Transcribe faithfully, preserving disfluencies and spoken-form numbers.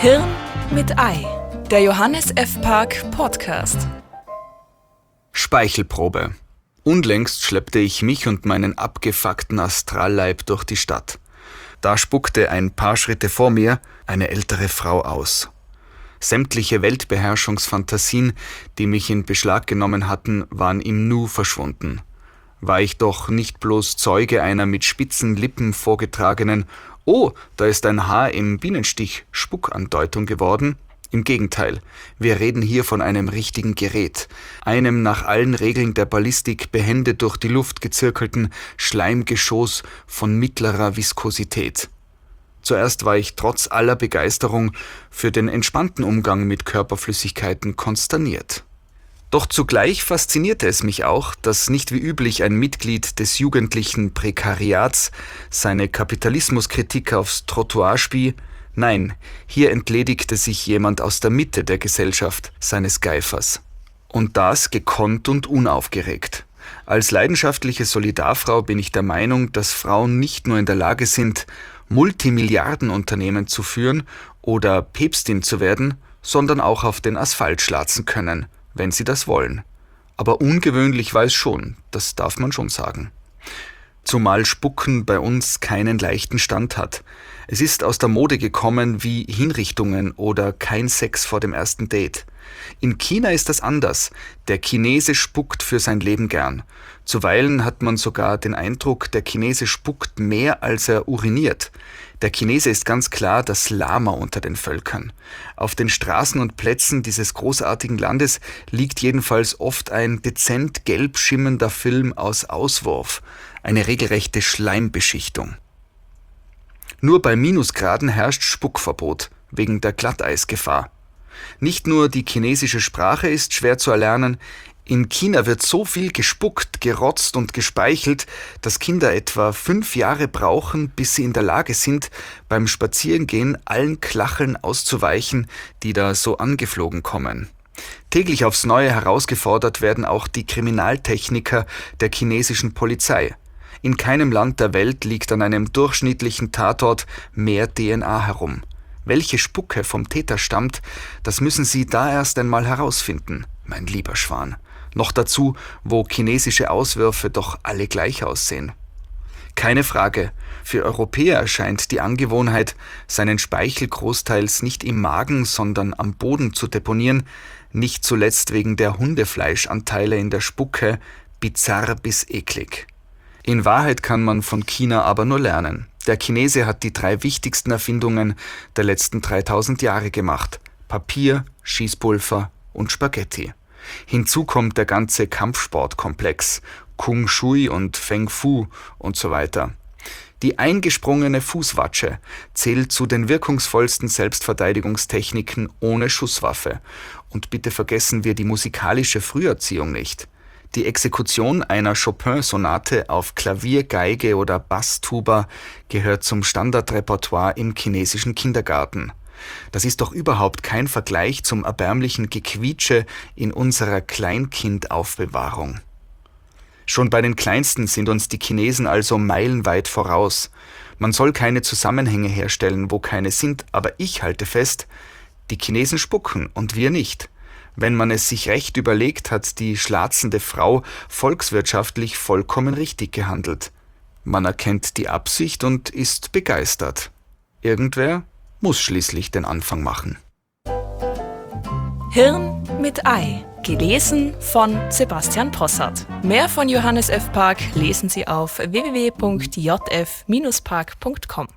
Hirn mit Ei, der Johannes F. Park Podcast. Speichelprobe. Unlängst schleppte ich mich und meinen abgefuckten Astralleib durch die Stadt. Da spuckte ein paar Schritte vor mir eine ältere Frau aus. Sämtliche Weltbeherrschungsfantasien, die mich in Beschlag genommen hatten, waren im Nu verschwunden. War ich doch nicht bloß Zeuge einer mit spitzen Lippen vorgetragenen »Oh, da ist ein Haar im Bienenstich« Spuckandeutung geworden? Im Gegenteil, wir reden hier von einem richtigen Gerät, einem nach allen Regeln der Ballistik behende durch die Luft gezirkelten Schleimgeschoss von mittlerer Viskosität. Zuerst war ich trotz aller Begeisterung für den entspannten Umgang mit Körperflüssigkeiten konsterniert. Doch zugleich faszinierte es mich auch, dass nicht wie üblich ein Mitglied des jugendlichen Prekariats seine Kapitalismuskritik aufs Trottoir spie. Nein, hier entledigte sich jemand aus der Mitte der Gesellschaft seines Geifers. Und das gekonnt und unaufgeregt. Als leidenschaftliche Solidarfrau bin ich der Meinung, dass Frauen nicht nur in der Lage sind, Multimilliardenunternehmen zu führen oder Päpstin zu werden, sondern auch auf den Asphalt schlatzen können, wenn sie das wollen. Aber ungewöhnlich war es schon, das darf man schon sagen. Zumal Spucken bei uns keinen leichten Stand hat. Es ist aus der Mode gekommen wie Hinrichtungen oder kein Sex vor dem ersten Date. In China ist das anders. Der Chinese spuckt für sein Leben gern. Zuweilen hat man sogar den Eindruck, der Chinese spuckt mehr, als er uriniert. Der Chinese ist ganz klar das Lama unter den Völkern. Auf den Straßen und Plätzen dieses großartigen Landes liegt jedenfalls oft ein dezent gelb schimmernder Film aus Auswurf, eine regelrechte Schleimbeschichtung. Nur bei Minusgraden herrscht Spuckverbot wegen der Glatteisgefahr. Nicht nur die chinesische Sprache ist schwer zu erlernen, in China wird so viel gespuckt, gerotzt und gespeichelt, dass Kinder etwa fünf Jahre brauchen, bis sie in der Lage sind, beim Spazierengehen allen Klacheln auszuweichen, die da so angeflogen kommen. Täglich aufs Neue herausgefordert werden auch die Kriminaltechniker der chinesischen Polizei. In keinem Land der Welt liegt an einem durchschnittlichen Tatort mehr D N A herum. Welche Spucke vom Täter stammt, das müssen sie da erst einmal herausfinden, mein lieber Schwan. Noch dazu, wo chinesische Auswürfe doch alle gleich aussehen. Keine Frage, für Europäer erscheint die Angewohnheit, seinen Speichel großteils nicht im Magen, sondern am Boden zu deponieren, nicht zuletzt wegen der Hundefleischanteile in der Spucke, bizarr bis eklig. In Wahrheit kann man von China aber nur lernen. Der Chinese hat die drei wichtigsten Erfindungen der letzten dreitausend Jahre gemacht: Papier, Schießpulver und Spaghetti. Hinzu kommt der ganze Kampfsportkomplex, Kung Shui und Feng Fu und so weiter. Die eingesprungene Fußwatsche zählt zu den wirkungsvollsten Selbstverteidigungstechniken ohne Schusswaffe. Und bitte vergessen wir die musikalische Früherziehung nicht. Die Exekution einer Chopin-Sonate auf Klavier, Geige oder Basstuba gehört zum Standardrepertoire im chinesischen Kindergarten. Das ist doch überhaupt kein Vergleich zum erbärmlichen Gequietsche in unserer Kleinkindaufbewahrung. Schon bei den Kleinsten sind uns die Chinesen also meilenweit voraus. Man soll keine Zusammenhänge herstellen, wo keine sind, aber ich halte fest, die Chinesen spucken und wir nicht. Wenn man es sich recht überlegt, hat die schlatzende Frau volkswirtschaftlich vollkommen richtig gehandelt. Man erkennt die Absicht und ist begeistert. Irgendwer muss schließlich den Anfang machen. Hirn mit Ei, gelesen von Sebastian Possart. Mehr von Johannes F. Park lesen Sie auf w w w punkt j f Bindestrich park punkt com.